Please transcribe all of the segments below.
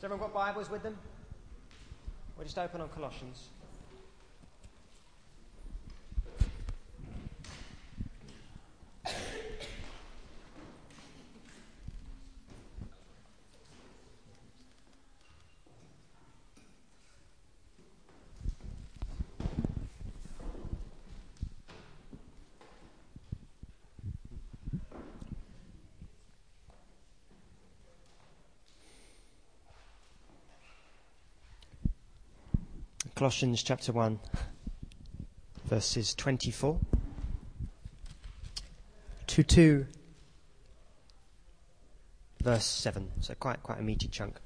Has everyone got Bibles with them? We'll just open on Colossians. Colossians chapter 1, verses 24 to verse 7. So quite a meaty chunk.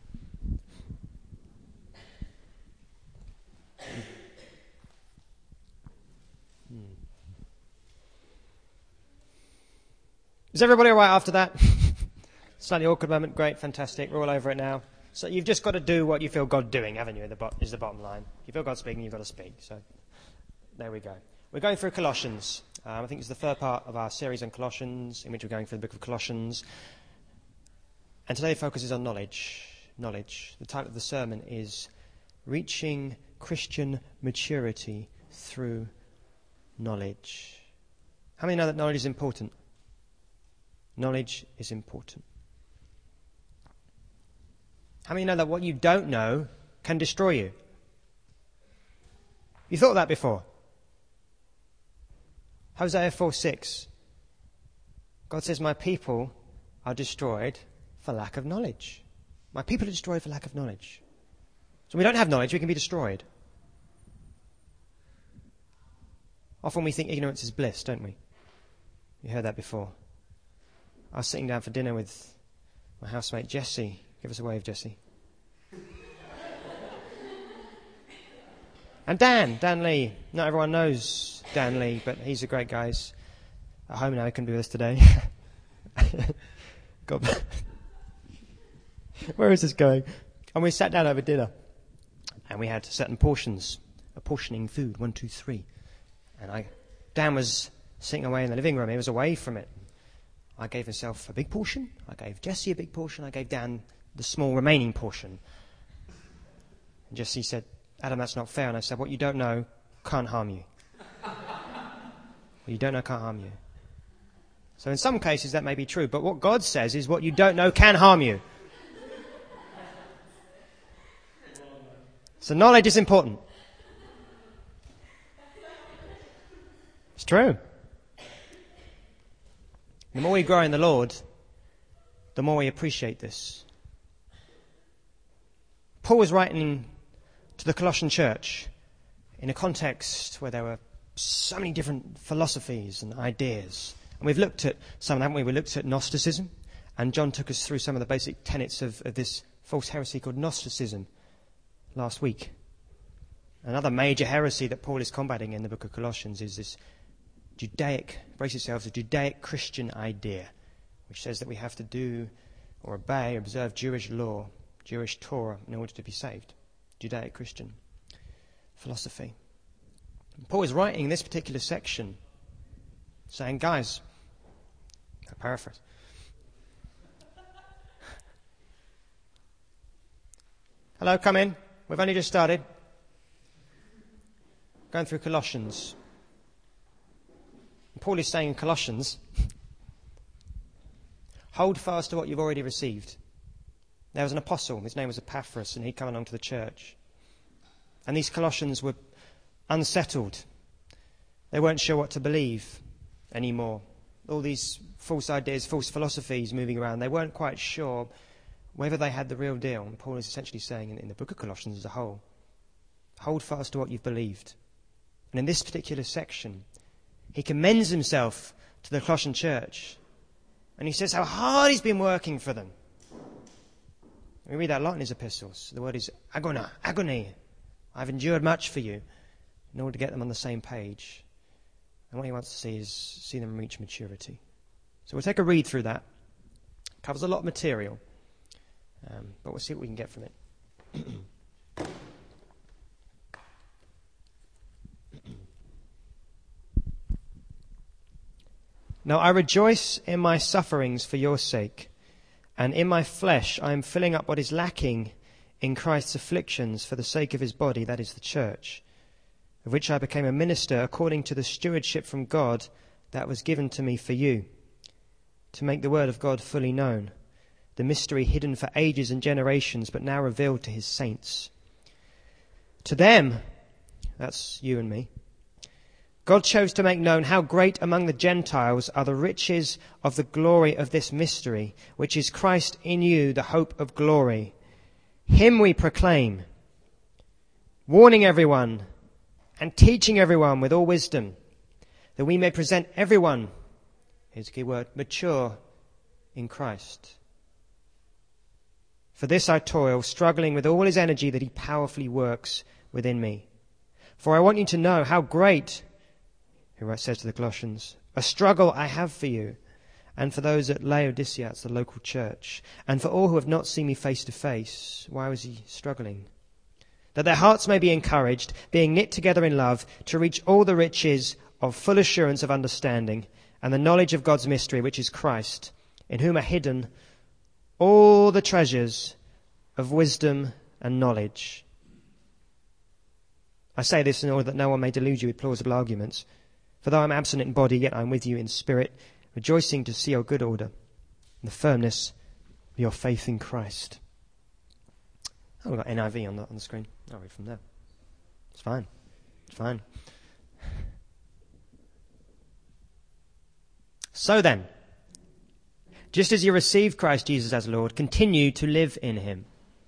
Is everybody all right after that? Slightly awkward moment. Great, fantastic. We're all over it now. So you've just got to do what you feel God doing, haven't you, is the bottom line. If you feel God speaking, you've got to speak. So there we go. We're going through Colossians. I think it's the third part of our series on Colossians, in which we're going through the book of Colossians. And today focuses on knowledge. Knowledge. The title of the sermon is Reaching Christian Maturity Through Knowledge. How many know that knowledge is important? Knowledge is important. How many know that what you don't know can destroy you? You thought that before? Hosea 4:6. God says, my people are destroyed for lack of knowledge. My people are destroyed for lack of knowledge. So we don't have knowledge, we can be destroyed. Often we think ignorance is bliss, don't we? You heard that before. I was sitting down for dinner with my housemate Jesse. Give us a wave, Jesse. And Dan Lee. Not everyone knows Dan Lee, but he's a great guy. He's at home now, he couldn't be with us today. God. Where is this going? And we sat down over dinner, and we had certain portions, apportioning food, 1, 2, 3. And Dan was sitting away in the living room. He was away from it. I gave myself a big portion. I gave Jesse a big portion. I gave Dan the small remaining portion. And Jesse said, Adam, that's not fair. And I said, what you don't know can't harm you. What you don't know can't harm you. So in some cases that may be true, but what God says is what you don't know can harm you. So knowledge is important. It's true. The more we grow in the Lord, the more we appreciate this. Paul was writing to the Colossian church in a context where there were so many different philosophies and ideas. And we've looked at some of them, haven't we? We looked at Gnosticism, and John took us through some of the basic tenets of this false heresy called Gnosticism last week. Another major heresy that Paul is combating in the book of Colossians is this Judaic, brace yourselves, a Judaic Christian idea, which says that we have to do or obey, observe Jewish law, Jewish Torah in order to be saved. Judaic Christian philosophy. And Paul is writing in this particular section saying, guys, I paraphrase, hello, come in. We've only just started. Going through Colossians. And Paul is saying in Colossians, hold fast to what you've already received. There was an apostle, his name was Epaphras, and he'd come along to the church. And these Colossians were unsettled. They weren't sure what to believe anymore. All these false ideas, false philosophies moving around, they weren't quite sure whether they had the real deal. And Paul is essentially saying in the book of Colossians as a whole, hold fast to what you've believed. And in this particular section, he commends himself to the Colossian church. And he says how hard he's been working for them. We read that a lot in his epistles. The word is agony. I've endured much for you in order to get them on the same page. And what he wants to see them reach maturity. So we'll take a read through that. It covers a lot of material. But we'll see what we can get from it. Now I rejoice in my sufferings for your sake, and in my flesh I am filling up what is lacking in Christ's afflictions for the sake of his body, that is the church, of which I became a minister according to the stewardship from God that was given to me for you, to make the word of God fully known, the mystery hidden for ages and generations, but now revealed to his saints. To them, that's you and me, God chose to make known how great among the Gentiles are the riches of the glory of this mystery, which is Christ in you, the hope of glory. Him we proclaim, warning everyone and teaching everyone with all wisdom, that we may present everyone, here's a key word, mature in Christ. For this I toil, struggling with all his energy that he powerfully works within me. For I want you to know how great, who says to the Colossians, a struggle I have for you, and for those at Laodicea, it's the local church, and for all who have not seen me face to face. Why was he struggling? That their hearts may be encouraged, being knit together in love, to reach all the riches of full assurance of understanding, and the knowledge of God's mystery, which is Christ, in whom are hidden all the treasures of wisdom and knowledge. I say this in order that no one may delude you with plausible arguments. For though I am absent in body, yet I am with you in spirit, rejoicing to see your good order and the firmness of your faith in Christ. Oh, we've got NIV on the screen. I'll read from there. It's fine. It's fine. So then, just as you received Christ Jesus as Lord, continue to live in him.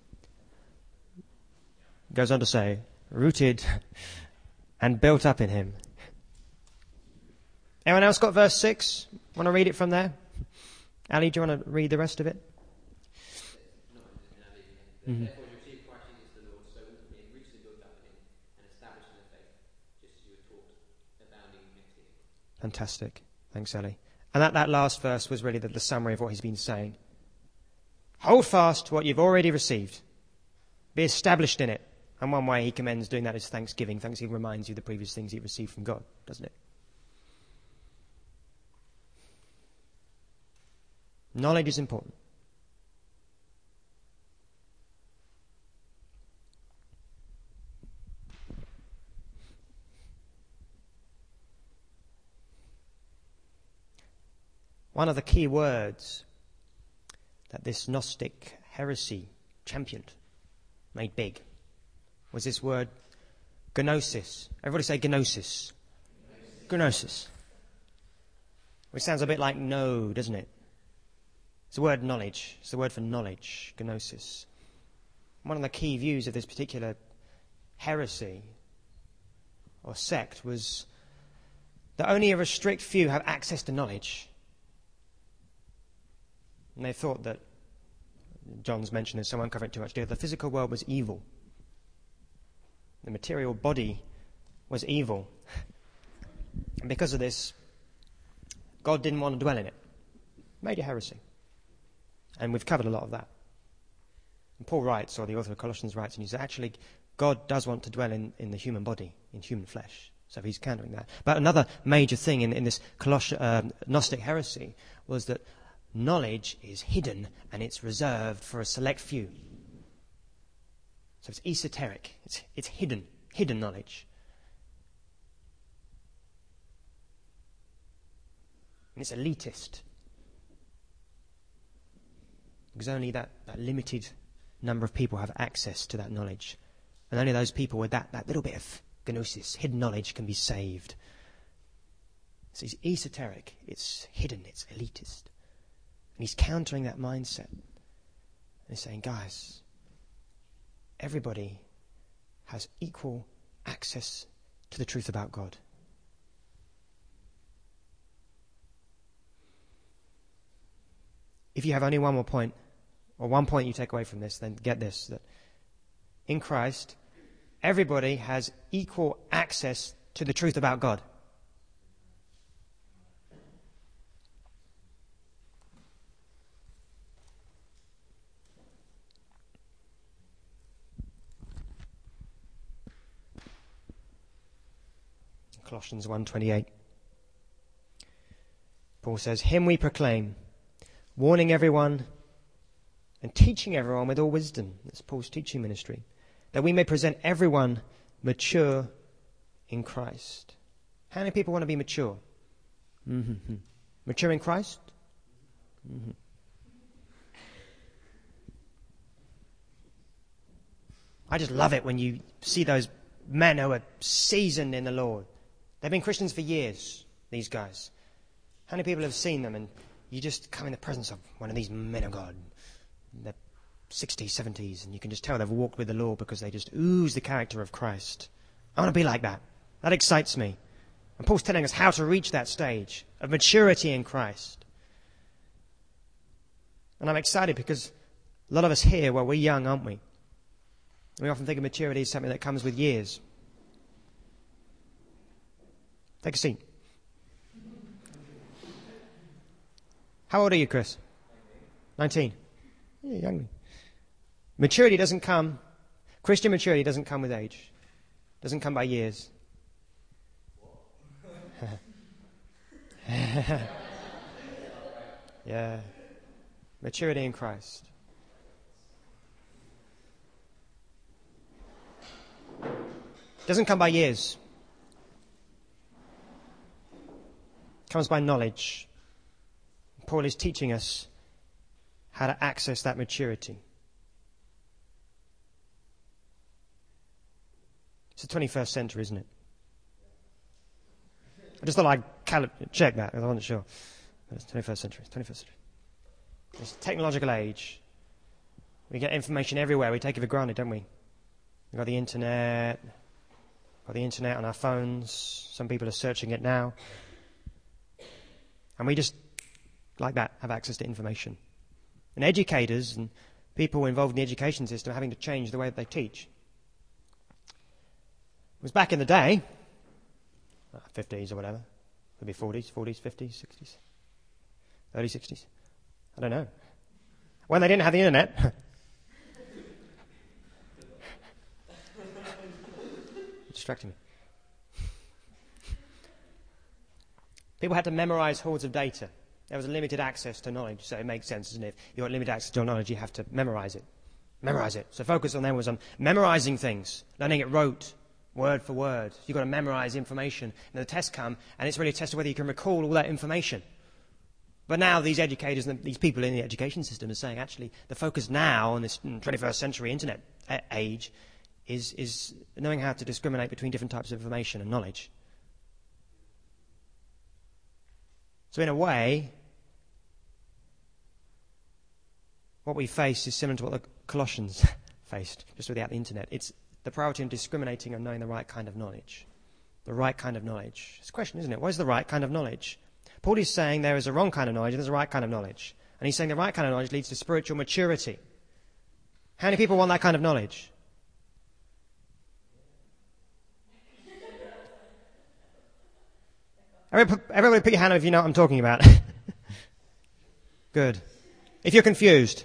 It goes on to say, rooted and built up in him. Anyone else got verse 6? Want to read it from there? Ali, do you want to read the rest of it? Mm-hmm. Therefore, you receive Christ Jesus the Lord, so being rooted and built up in him, and established in the faith, just as you were taught, abounding in thanksgiving. Fantastic. Thanks, Ali. And that last verse was really the summary of what he's been saying. Hold fast to what you've already received. Be established in it. And one way he commends doing that is thanksgiving. Thanksgiving reminds you of the previous things you received from God, doesn't it? Knowledge is important. One of the key words that this Gnostic heresy championed, made big, was this word gnosis. Everybody say gnosis. Gnosis. Which sounds a bit like no, doesn't it? It's the word knowledge. It's the word for knowledge, gnosis. One of the key views of this particular heresy or sect was that only a restricted few have access to knowledge. And they thought that, John's mentioned this, so I won't cover it too much, the physical world was evil. The material body was evil. And because of this, God didn't want to dwell in it. Major heresy. And we've covered a lot of that. And Paul writes, or the author of Colossians writes, and he says, actually, God does want to dwell in the human body, in human flesh. So he's countering that. But another major thing in this Gnostic heresy was that knowledge is hidden and it's reserved for a select few. So it's esoteric. It's hidden knowledge. And it's elitist. Because only that limited number of people have access to that knowledge. And only those people with that little bit of gnosis, hidden knowledge, can be saved. So it's esoteric, it's hidden, it's elitist. And he's countering that mindset. And he's saying, guys, everybody has equal access to the truth about God. If you have only one more point, or one point you take away from this, then get this, that in Christ, everybody has equal access to the truth about God. Colossians 1:28. Paul says, "Him we proclaim, warning everyone and teaching everyone with all wisdom. That's Paul's teaching ministry. That we may present everyone mature in Christ. How many people want to be mature? Mm-hmm. Mature in Christ? Mm-hmm. I just love it when you see those men who are seasoned in the Lord. They've been Christians for years, these guys. How many people have seen them and you just come in the presence of one of these men of God? They're 60s, 70s, and you can just tell they've walked with the Lord because they just ooze the character of Christ. I want to be like that. That excites me. And Paul's telling us how to reach that stage of maturity in Christ. And I'm excited because a lot of us here, well, we're young, aren't we? We often think of maturity as something that comes with years. Take a seat. How old are you, Chris? 19. Yeah, young. Maturity doesn't come, Christian maturity doesn't come with age. Doesn't come by years. Yeah. Maturity in Christ. Doesn't come by years. Comes by knowledge. Paul is teaching us how to access that maturity. It's the 21st century, isn't it? I just thought I'd check that, because I wasn't sure. It's 21st century. It's 21st century. It's a technological age. We get information everywhere. We take it for granted, don't we? We've got the internet. Got the internet on our phones. Some people are searching it now. And we just, like that, have access to information. And educators and people involved in the education system are having to change the way that they teach. It was back in the day, 50s or whatever, could be 40s, 50s, 60s, early 60s. I don't know. When they didn't have the internet. Distracting me. People had to memorize hordes of data. There was limited access to knowledge, so it makes sense, doesn't it? If you've got limited access to knowledge, you have to memorize it. Memorize it. So focus on them was on memorizing things, learning it rote, word for word. You've got to memorize information. And the tests come, and it's really a test of whether you can recall all that information. But now these educators and these people in the education system are saying, actually, the focus now in this 21st century internet age is knowing how to discriminate between different types of information and knowledge. So in a way, what we face is similar to what the Colossians faced, just without the internet. It's the priority of discriminating and knowing the right kind of knowledge. The right kind of knowledge. It's a question, isn't it? What is the right kind of knowledge? Paul is saying there is a wrong kind of knowledge and there's a right kind of knowledge. And he's saying the right kind of knowledge leads to spiritual maturity. How many people want that kind of knowledge? Everybody put your hand up if you know what I'm talking about. Good. If you're confused.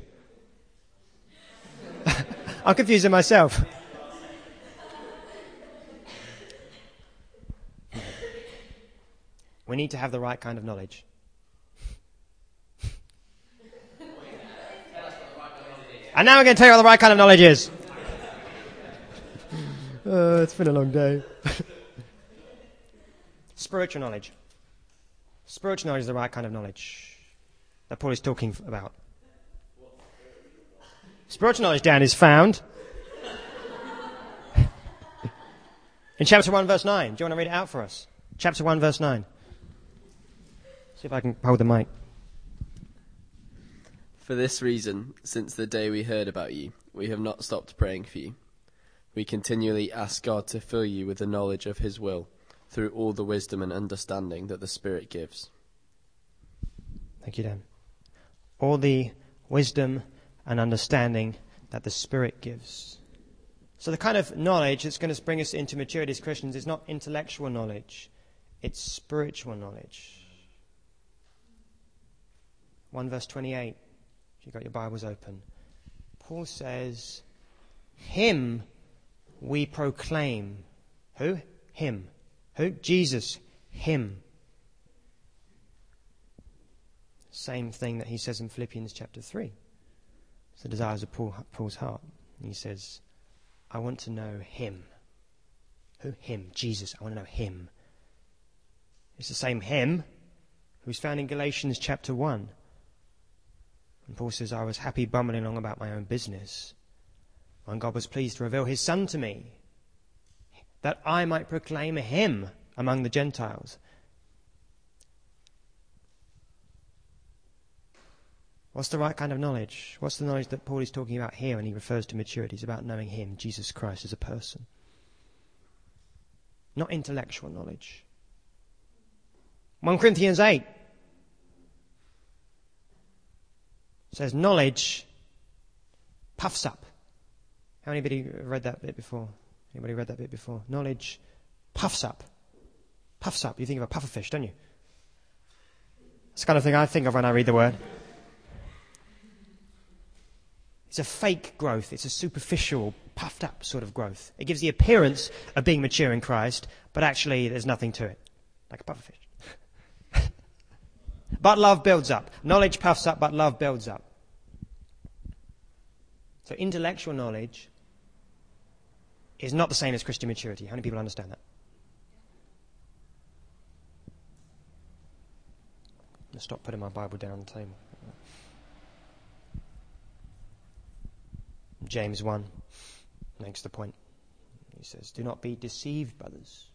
I'm confused in myself. We need to have the right kind of knowledge. And now we're going to tell you what the right kind of knowledge is. It's been a long day. Spiritual knowledge. Spiritual knowledge is the right kind of knowledge that Paul is talking about. Spiritual knowledge, Dan, is found in chapter 1, verse 9. Do you want to read it out for us? Chapter 1, verse 9. See if I can hold the mic. For this reason, since the day we heard about you, we have not stopped praying for you. We continually ask God to fill you with the knowledge of his will, through all the wisdom and understanding that the Spirit gives. Thank you, Dan. All the wisdom and understanding that the Spirit gives. So the kind of knowledge that's going to bring us into maturity as Christians is not intellectual knowledge. It's spiritual knowledge. 1 verse 28, if you've got your Bibles open. Paul says, him we proclaim. Who? Him. Who? Jesus. Him. Same thing that he says in Philippians chapter 3. It's the desires of Paul's heart. He says, I want to know him. Who? Him. Jesus. I want to know him. It's the same him who's found in Galatians chapter 1. And Paul says, I was happy bumbling along about my own business when God was pleased to reveal his Son to me, that I might proclaim him among the Gentiles. What's the right kind of knowledge? What's the knowledge that Paul is talking about here when he refers to maturity? It's about knowing him, Jesus Christ, as a person. Not intellectual knowledge. 1 Corinthians 8 says knowledge puffs up. How anybody read that bit before? Anybody read that bit before? Knowledge puffs up. Puffs up. You think of a pufferfish, don't you? It's the kind of thing I think of when I read the word. It's a fake growth. It's a superficial, puffed up sort of growth. It gives the appearance of being mature in Christ, but actually there's nothing to it. Like a pufferfish. But love builds up. Knowledge puffs up, but love builds up. So intellectual knowledge is not the same as Christian maturity. How many people understand that? I'm going to stop putting my Bible down on the table. James 1 makes the point. He says, do not be deceived, brothers.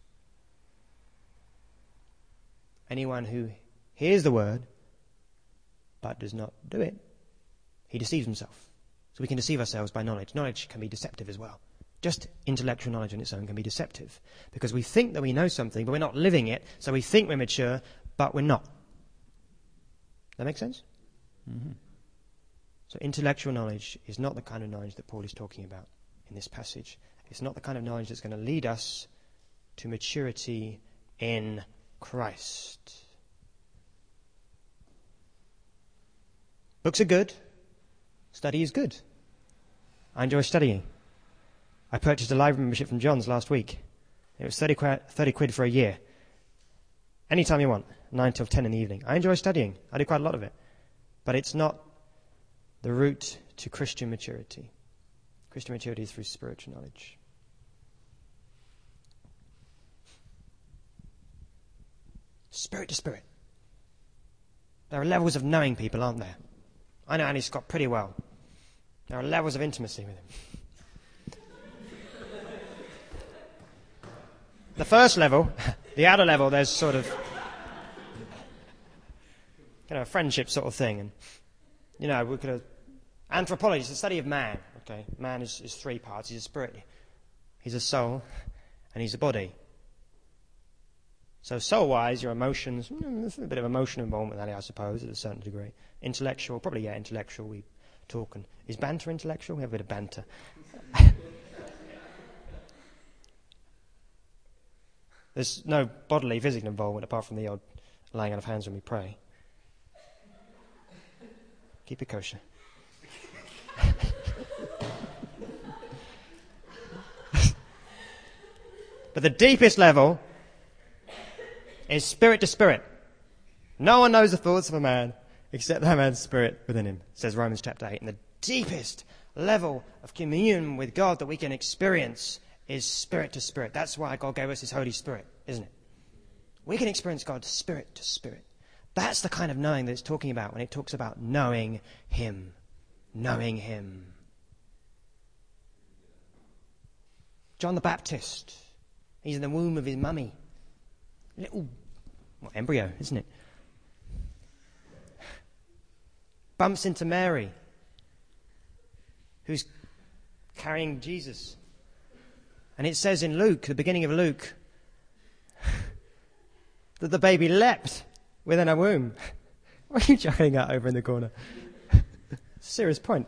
Anyone who hears the word but does not do it, he deceives himself. So we can deceive ourselves by knowledge. Knowledge can be deceptive as well. Just intellectual knowledge on its own can be deceptive because we think that we know something, but we're not living it. So we think we're mature, but we're not. That make sense? Mm-hmm. So intellectual knowledge is not the kind of knowledge that Paul is talking about in this passage. It's not the kind of knowledge that's going to lead us to maturity in Christ. Books are good. Study is good. I enjoy studying. I purchased a library membership from John's last week. It was 30 quid for a year. Anytime you want, 9 till 10 in the evening. I enjoy studying. I do quite a lot of it. But it's not the route to Christian maturity. Christian maturity is through spiritual knowledge. Spirit to spirit. There are levels of knowing people, aren't there? I know Andy Scott pretty well. There are levels of intimacy with him. The first level, the outer level, there's sort of a friendship sort of thing. And, we could have... Anthropology is the study of man. Okay, man is three parts. He's a spirit, he's a soul, and he's a body. So soul-wise, your emotions, there's a bit of emotion involvement with that, I suppose, at a certain degree. Intellectual, probably, intellectual, we talk. And is banter intellectual? We have a bit of banter. There's no bodily, physical involvement apart from the odd laying on of hands when we pray. Keep it kosher. But the deepest level is spirit to spirit. No one knows the thoughts of a man except that man's spirit within him, says Romans chapter 8. And the deepest level of communion with God that we can experience is spirit to spirit. That's why God gave us his Holy Spirit, isn't it? We can experience God spirit to spirit. That's the kind of knowing that it's talking about when it talks about knowing him. Knowing him. John the Baptist. He's in the womb of his mummy. Little embryo, isn't it? Bumps into Mary, who's carrying Jesus. And it says in Luke, the beginning of Luke, that the baby leapt within her womb. What are you chuckling at over in the corner? Serious point.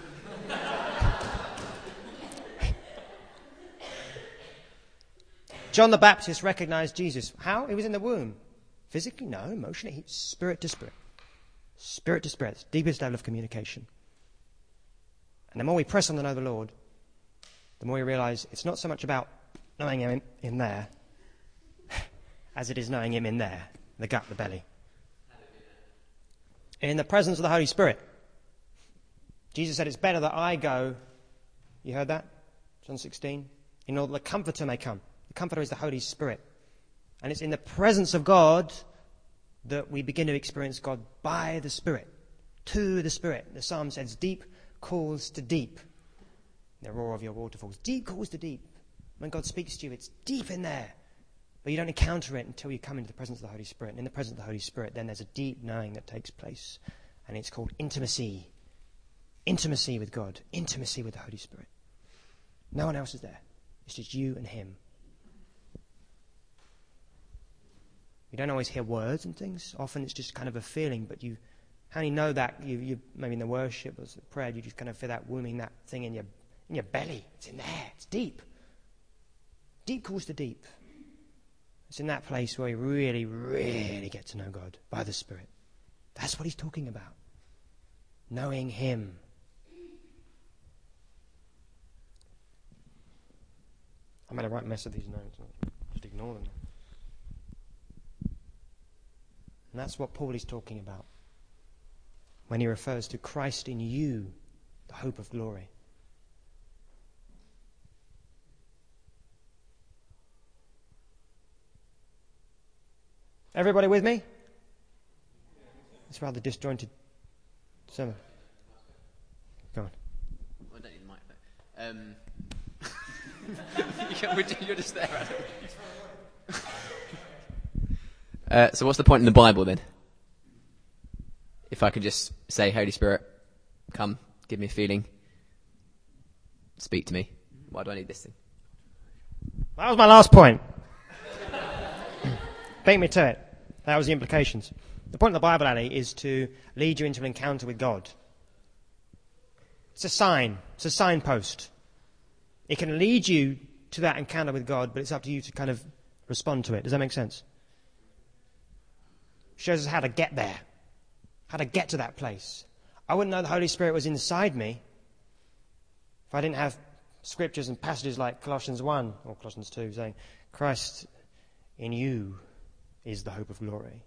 John the Baptist recognized Jesus. How? He was in the womb. Physically? No. Emotionally? Spirit to spirit. Spirit to spirit. It's the deepest level of communication. And the more we press on to know the Lord, the more we realize it's not so much about knowing him in there as it is knowing him in there, the gut, the belly. In the presence of the Holy Spirit. Jesus said, it's better that I go. You heard that? John 16. In order that the Comforter may come. The Comforter is the Holy Spirit. And it's in the presence of God that we begin to experience God by the Spirit. To the Spirit. The Psalm says, deep calls to deep. The roar of your waterfalls. Deep calls to deep. When God speaks to you, it's deep in there. But you don't encounter it until you come into the presence of the Holy Spirit. And in the presence of the Holy Spirit, then there's a deep knowing that takes place. And it's called intimacy. Intimacy with God. Intimacy with the Holy Spirit. No one else is there. It's just you and him. You don't always hear words and things. Often it's just kind of a feeling, but you only know that you maybe in the worship or the prayer, you just kind of feel that wombing, that thing in your belly. It's in there. It's deep. Deep calls to deep. It's in that place where you really, really get to know God by the Spirit. That's what he's talking about. Knowing him. I made a right mess of these notes. Just ignore them. And that's what Paul is talking about when he refers to Christ in you, the hope of glory. Everybody with me? It's a rather disjointed sermon. Go on. I don't need the microphone. You're just there, Adam. So what's the point in the Bible then? If I could just say, Holy Spirit, come, give me a feeling, speak to me. Why do I need this thing? That was my last point. Beat me to it. That was the implications. The point of the Bible, Ali, is to lead you into an encounter with God. It's a sign. It's a signpost. It can lead you to that encounter with God, but it's up to you to kind of respond to it. Does that make sense? It shows us how to get there. How to get to that place. I wouldn't know the Holy Spirit was inside me if I didn't have scriptures and passages like Colossians 1 or Colossians 2 saying, Christ in you is the hope of glory.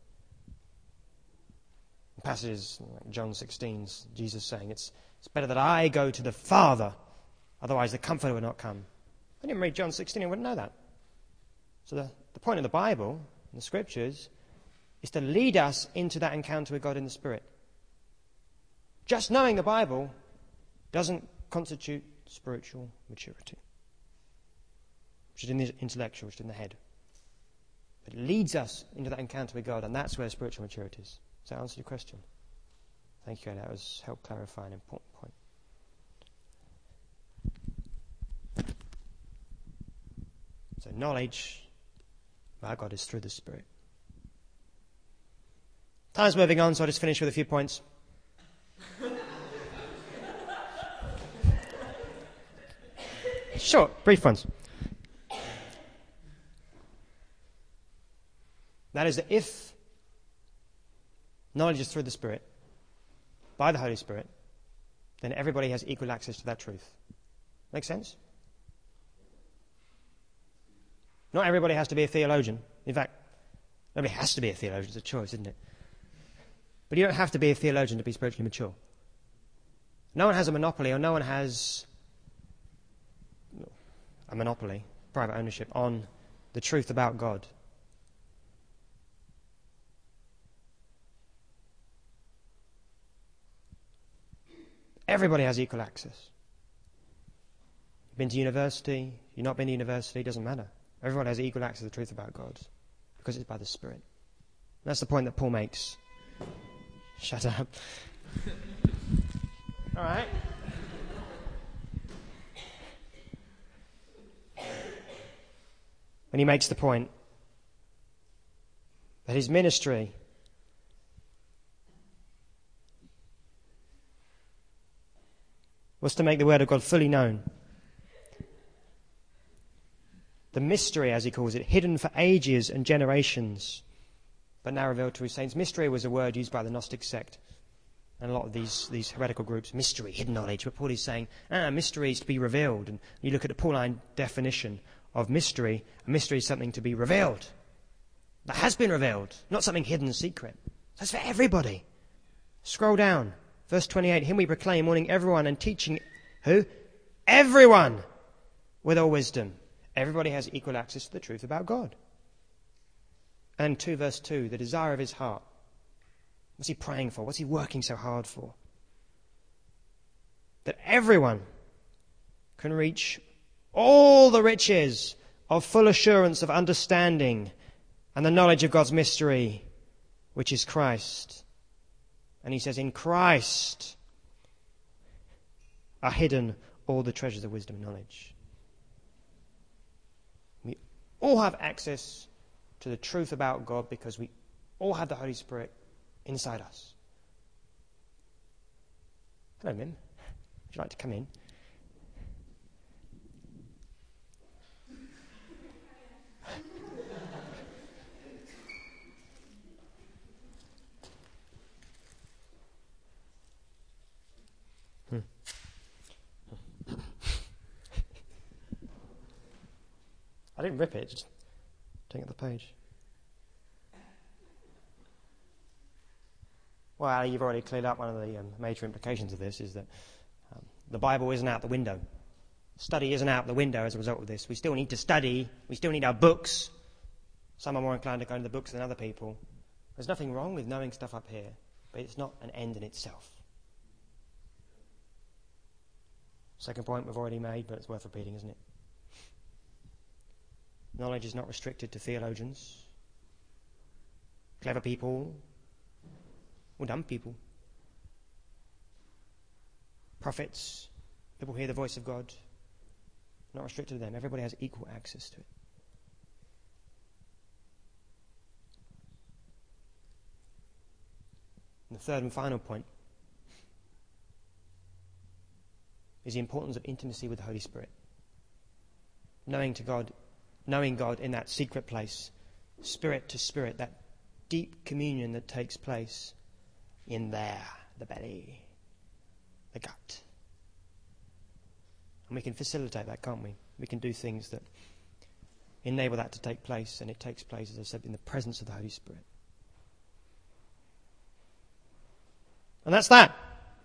And passages like John 16, Jesus saying, it's better that I go to the Father, otherwise the Comforter would not come. I didn't read John 16, I wouldn't know that. So the point of the Bible, and the Scriptures, is to lead us into that encounter with God in the Spirit. Just knowing the Bible doesn't constitute spiritual maturity, which is in the intellectual, which is in the head. It leads us into that encounter with God, and that's where spiritual maturity is. Does that answer your question? Thank you, that was helped clarify an important point. So knowledge about God is through the Spirit. Time's moving on, so I'll just finish with a few points. Short, brief ones. That is that if knowledge is through the Spirit, by the Holy Spirit, then everybody has equal access to that truth. Make sense? Not everybody has to be a theologian. In fact, nobody has to be a theologian. It's a choice, isn't it? But you don't have to be a theologian to be spiritually mature. No one has a monopoly, or no one has a monopoly, private ownership, on the truth about God. Everybody has equal access. You've been to university, you've not been to university, it doesn't matter. Everyone has equal access to the truth about God because it's by the Spirit. And that's the point that Paul makes. Shut up. All right. When he makes the point that his ministry was to make the Word of God fully known. The mystery, as he calls it, hidden for ages and generations, but now revealed to his saints. Mystery was a word used by the Gnostic sect and a lot of these heretical groups. Mystery, hidden knowledge. But Paul is saying, mystery is to be revealed. And you look at the Pauline definition of mystery, a mystery is something to be revealed. That has been revealed, not something hidden and secret. That's for everybody. Scroll down. Verse 28, him we proclaim, warning everyone and teaching who? Everyone with all wisdom. Everybody has equal access to the truth about God. And 2 verse 2, the desire of his heart. What's he praying for? What's he working so hard for? That everyone can reach all the riches of full assurance of understanding and the knowledge of God's mystery, which is Christ. And he says, in Christ are hidden all the treasures of wisdom and knowledge. We all have access to the truth about God because we all have the Holy Spirit inside us. Hello, Mim. Would you like to come in? I didn't rip it, just take out the page. Well, you've already cleared up one of the major implications of this, is that the Bible isn't out the window. Study isn't out the window as a result of this. We still need to study. We still need our books. Some are more inclined to go into the books than other people. There's nothing wrong with knowing stuff up here, but it's not an end in itself. Second point we've already made, but it's worth repeating, isn't it? Knowledge is not restricted to theologians, clever people, or dumb people. Prophets, people who hear the voice of God, not restricted to them. Everybody has equal access to it. And the third and final point is the importance of intimacy with the Holy Spirit. Knowing God in that secret place, spirit to spirit, that deep communion that takes place in there, the belly, the gut. And we can facilitate that, can't we? We can do things that enable that to take place, and it takes place, as I said, in the presence of the Holy Spirit. And that's that.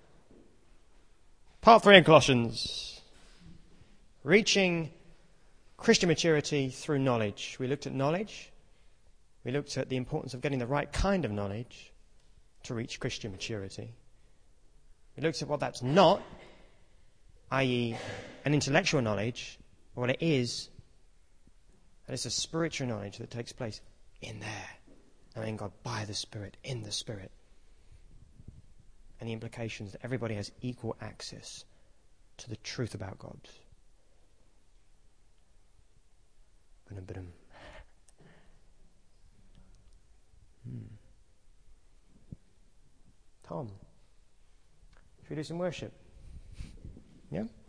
Part 3 in Colossians. Reaching Christian maturity through knowledge. We looked at knowledge. We looked at the importance of getting the right kind of knowledge to reach Christian maturity. We looked at what that's not, i.e. an intellectual knowledge, or what it is, that it's a spiritual knowledge that takes place in there, knowing God by the Spirit, in the Spirit. And the implications that everybody has equal access to the truth about God. Tom, should we do some worship? Yeah?